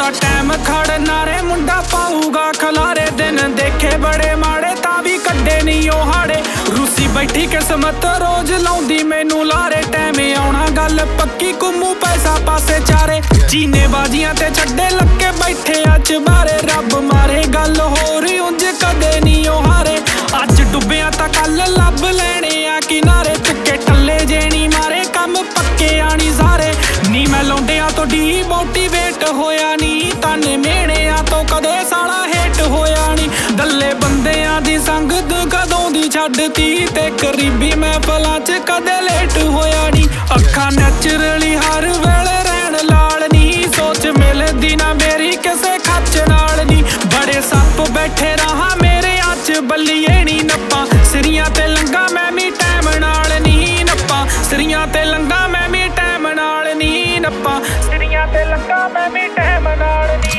ਪੂਰਾ ਟਾਈਮ ਖੜਨਾ ਰੇ ਮੁੰਡਾ ਪਾਊਗਾ ਖਲਾਰੇ ਦਿਨ ਦੇਖੇ ਬੜੇ ਮਾੜੇ ਤਾਂ ਵੀ ਕੱਢੇ ਨਹੀਂ ਉਹ ਹਾੜੇ ਰੂਸੀ ਬੈਠੀ ਕਿਸਮਤ ਰੋਜ਼ ਲਾਉਂਦੀ ਮੈਨੂੰ ਲਾਰੇ ਟਾਈਮ ਆਉਣਾ ਗੱਲ ਪੱਕੀ ਘੁੰਮੂ ਪੈਸਾ ਪਾਸੇ ਚਾਰੇ ਜੀਨੇ ਬਾਜੀਆਂ ਤੇ ਛੱਡੇ ਲੱਗੇ ਬੈਠੇ ਅੱਜ ਬਾਰੇ ਰੱਬ ਮਾਰੇ ਗੱਲ ਹੋਰ ਉਂਝ ਕਦੇ ਨਹੀਂ ਉਹ ਹਾਰੇ ਅੱਜ ਡੁੱਬਿਆ ਤਾਂ ਕੱਲ ਲੱਭ ਲੈਣੇ ਆ ਕਿਨਾਰੇ ਚੁੱਕੇ ਟੱਲੇ ਜੇਣੀ ਮਾਰੇ ਕੰਮ ਪੱਕੇ ਆਣੀ ਸਾਰੇ ਨੀ ਮੈਂ ਲੌਂਡਿਆਂ ਤੋਂ ਡੀਮੋਟੀਵੇਟ ਹੋਇਆ ਨੀ ਤਾਨੇ ਮਿਹਣਿਆਂ ਤੋਂ ਕਦੇ ਸਾਲਾ ਹੇਟ ਹੋਇਆ ਨੀ ਦੱਲੇ ਬੰਦਿਆਂ ਦੀ ਸੰਗਤ ਕਦੋਂ ਦੀ ਛੱਡਤੀ ਤੇ ਕਰੀਬੀ ਮਹਿਫਲਾਂ 'ਚ ਕਦੇ ਲੇਟ ਹੋਇਆ ਨੀ ਅੱਖਾਂ ਨੈਚੁਰਲੀ ਹਰ ਵੇਲੇ ਰਹਿਣ ਲਾਲ ਨੀ ਸੋਚ ਮਿਲਦੀ ਨਾ ਮੇਰੀ ਕਿਸੇ ਖੱਚ ਨਾਲ ਨੀ ਬੜੇ ਸੱਪ ਬੈਠੇ ਰਹਾ ਮੇਰੇ ਅੱਜ ਬੱਲੀਏ ਨੀ ਨੱਪਾਂ ਸਿਰੀਆਂ ਤੇ ਲੰਗਾ ਮੈਂ ਵੀ ਟਾਈਮ ਨਾਲ ਨੀ ਨੱਪਾਂ ਸਿਰੀਆਂ ਤੇ ਲੰਗਾ ਮੈਂ ਵੀ ਟਾਈਮ ਨਾਲ ਨੀ ਨੱਪਾਂ ਸਿਰੀਆਂ ਤੇ ਲੰਗਾ ਮੈਂ ਵੀ ਟਾਈਮ ਨਾਲ ਨੀ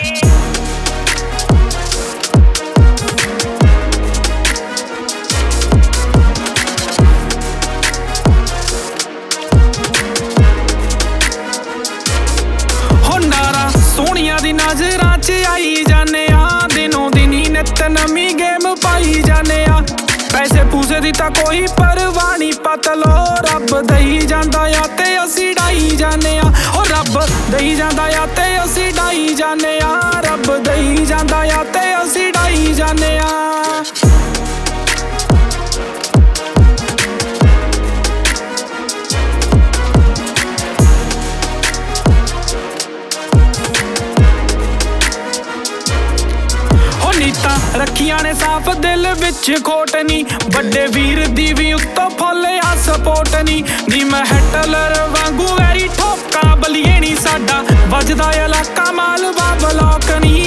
ਸੋਹਣੀਆਂ ਦੀ ਨਜ਼ਰਾਂ 'ਚ ਆਈ ਜਾਨੇ ਆ ਦਿਨੋਂ ਦਿਨ ਹੀ ਨਿੱਤ ਨਵੀਂ ਗੇਮ ਪਾਈ ਜਾਨੇ ਆ ਪੈਸੇ ਪੂਸੇ ਦੀ ਤਾਂ ਕੋਈ ਪਰਵਾਹ ਨਹੀਂ ਪਤਲੋ ਰੱਬ ਦਈ ਜਾਂਦਾ ਆ ਤੇ ਅਸੀਂ ਡਾਈ ਜਾਨੇ ਆ ਉਹ ਰੱਬ ਦਈ ਜਾਂਦਾ ਆ ਤੇ ਅਸੀਂ ਡਾਈ ਜਾਨੇ ਆ ਰੱਬ ਦਈ ਜਾਂਦਾ ਆ ਤੇ ਅਸੀਂ ਡਾਈ ਜਾਨੇ ਆ ਨੀਤਾਂ ਰੱਖੀਆਂ ਨੇ ਸਾਫ਼ ਦਿਲ ਵਿੱਚ ਖੋਟ ਨੀ ਵੱਡੇ ਵੀਰ ਦੀ ਵੀ ਉੱਤੋਂ ਫੁੱਲ ਆ ਸਪੋਰਟ ਨੀ ਮੈਂ ਹੈਟਲਰ ਵਾਂਗੂ ਵੈਰੀ ਠੋਕਾਂ ਬਲੀਏ ਨੀ ਸਾਡਾ ਵੱਜਦਾ ਇਲਾਕਾ ਮਾਲਵਾ ਬਲੌਕ ਨੀ